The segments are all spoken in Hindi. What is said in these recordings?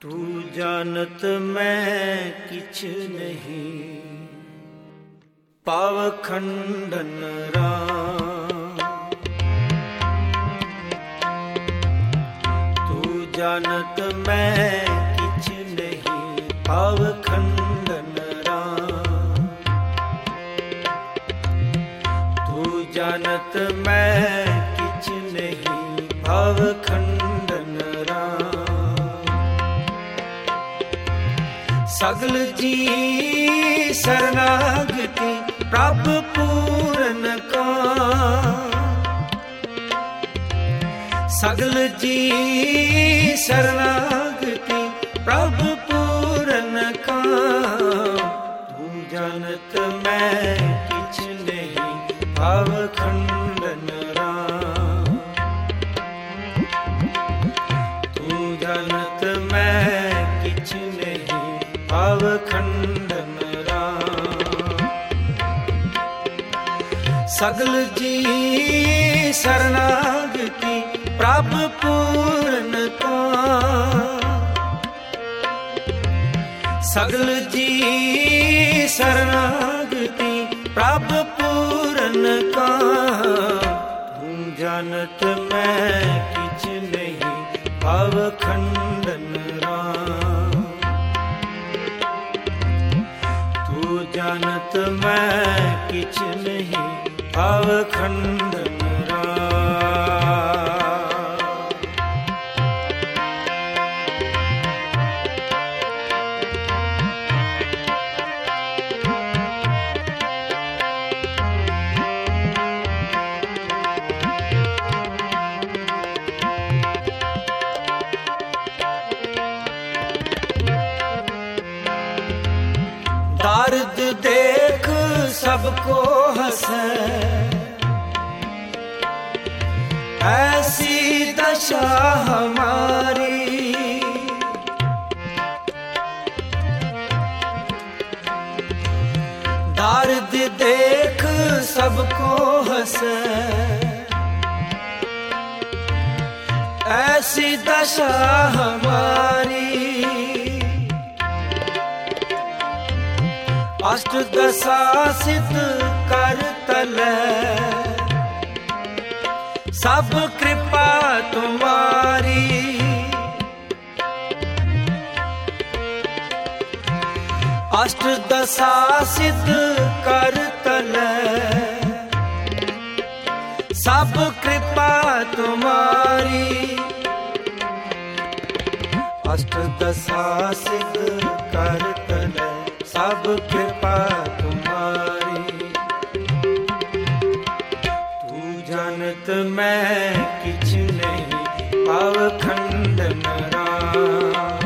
तू जानत मैं किछ नहीं, पावखंडन राम। तू जानत मैं किछ नहीं, पावखंडन राम। तू जानत मैं किछ नहीं, पावखंडन राम। सगल जी शरणागति प्रभ पूरन का। सगल जी शरणागति प्रभ पूरन का। तू जानत मैं किछ नहीं, पावखंडन राम। तू जानत मैं किछ नहीं, पावखंडन राम। सगल जी शरणागति प्रभ पूरन का। सगल जी शरणागति प्रभ पूरन का। तू जानत मैं किछ नहीं, पावखंडन राम। तू जानत मैं किछ नहीं, पावखंडन राम। दर्द देख सबको हंसे, ऐसी दशा हमारी। दर्द देख सबको हंसे, ऐसी दशा हमारी। अष्ट दशा सिद्ध कर तले, सब कृपा तुम्हारी। अष्ट दशा सिद्ध कर तले, सब कृपा तुम्हारी। अष्ट दशा सिद्ध कर तले, सब कृपा तुम्हारी। तू जानत मैं किछ नहीं, पावखंडन राम।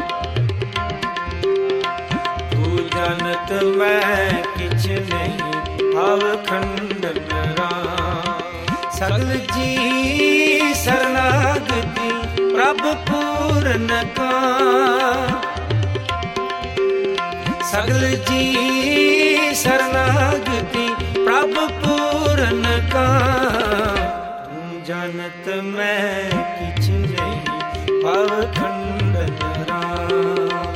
तू जानत मैं किछ नहीं, पावखंडन राम। सगल जी शरणागति प्रभ पूरन का। सगल जी शरणागति प्रभ पूरन का। तू जानत मैं किछ नहीं, पावखंडन राम।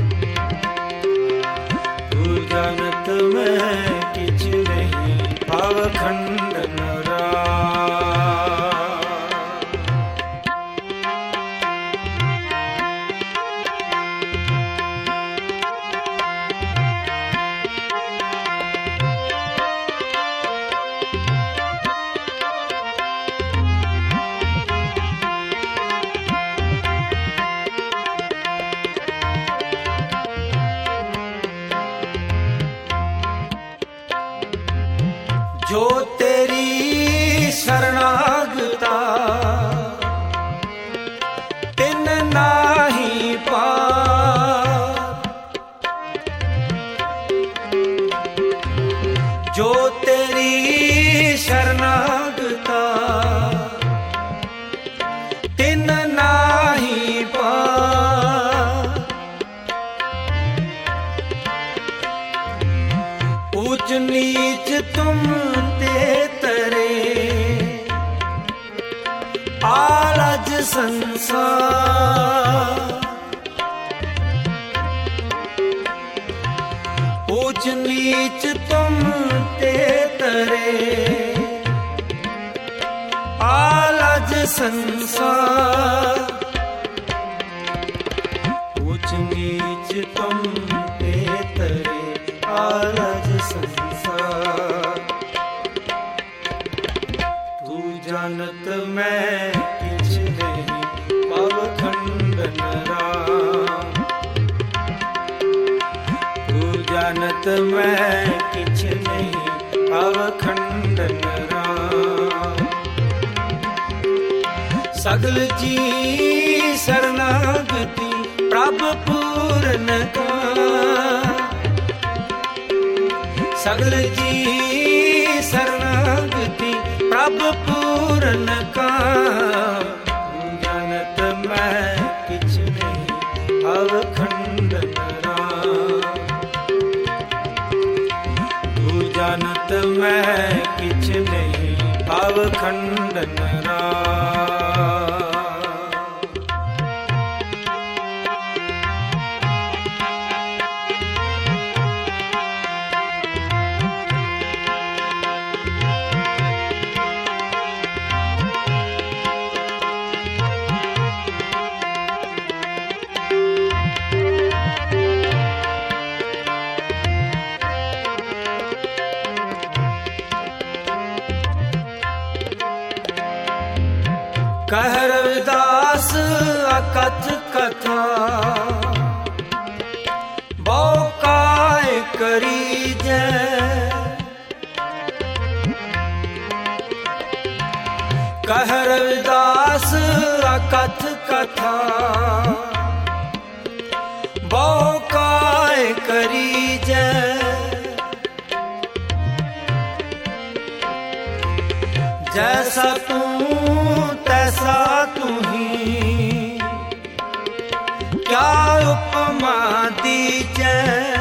तू जानत मैं किछ नहीं, पावखंडन राम। जो तेरी शरणागता तिन नाही पार। जो तेरी शरणागता तिन नाही पार। ऊंच नीच तुम ते तरे, आलज संसार। नीच तुम ते तरे, आलज संसार। ऊंच नीच तुम ते तरे, आलज संसार। तू जानत मैं किछ नहीं, पवखंडन राम। तू जानत मैं किछ नहीं, पवखंडन राम। सगल जी शरणागति प्रभ पूरन का, सगल जी शरणागति प्रभ पूरन का। जानत मैं किछ नहीं, पवखंडन राम। तू जानत मैं किछ नहीं, पवखंडन राम। कह रविदास अकथ कथा, बहु काय करी जय। कह रविदास अकथ कथा, बहु काय करी जय। जैसा तू तैसा तू ही, क्या उपमा दीजै।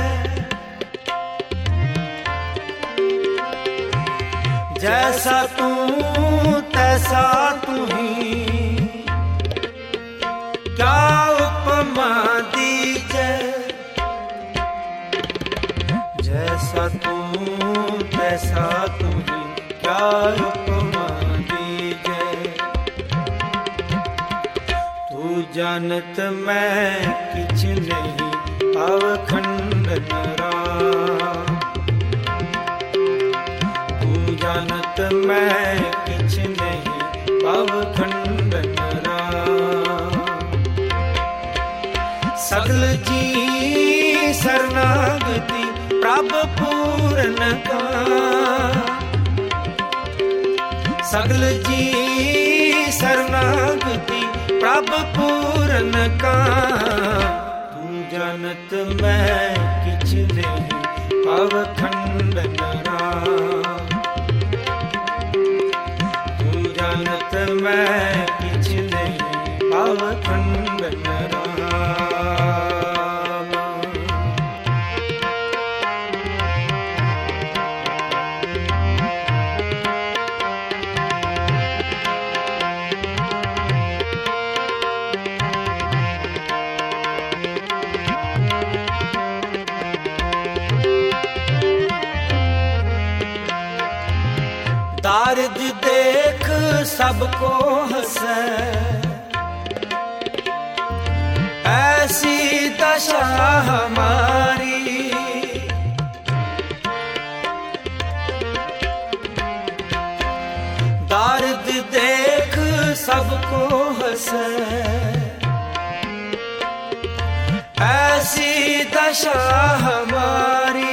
जैसा तू तैसा तू ही, क्या उपमा दीजै। जैसा तू तैसा तू ही, क्या उपमा दीजै। तू जानत मैं किछ नहीं, पवखंडन राम। तू जानत मैं किछ नहीं, पवखंडन राम। सगल जी शरणागति प्रभ पूरन का, सगल जी शरणागति प्रभ पूरन का। तू जानत मैं किछ नहीं, पवखंडन राम। तू जानत मैं किछ नहीं, पवखंडन राम। दारिद देख सबको हंसे, ऐसी दशा हमारी। दारिद देख सबको हंसे, ऐसी दशा हमारी।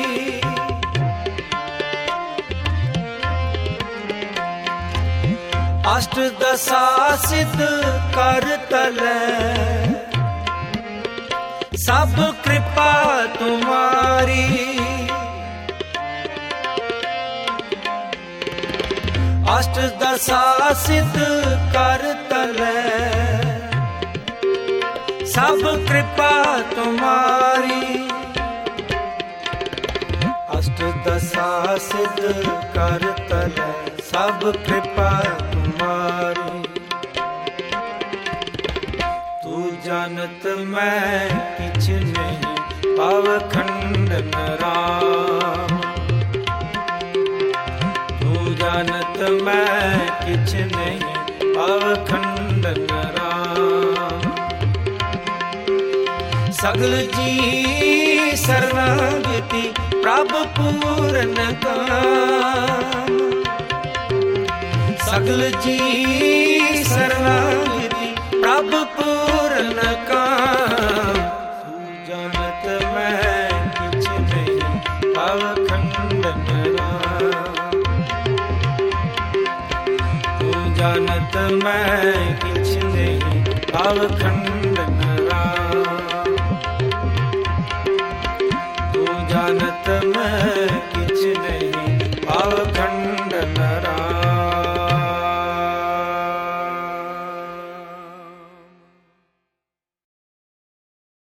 अष्ट दशा सिद्ध कर तले, सब कृपा तुम्हारी। अष्ट दशा सिद्ध कर तले, सब कृपा तुम्हारी। अष्ट दशा सिद्ध कर तले, सब कृपा तुम्हारी। तू जानत मैं किछ नहीं, भव खंडन राम। तू जानत मैं किछ नहीं, भव खंडन राम। सगल जी शरणागति प्रभु पूरन काम। सगल जी शरणागति प्रभु पूरन काम। तू जानत मैं किछ नहीं, भव खंडन राम। तू जानत मैं किछ नहीं, भव खंडन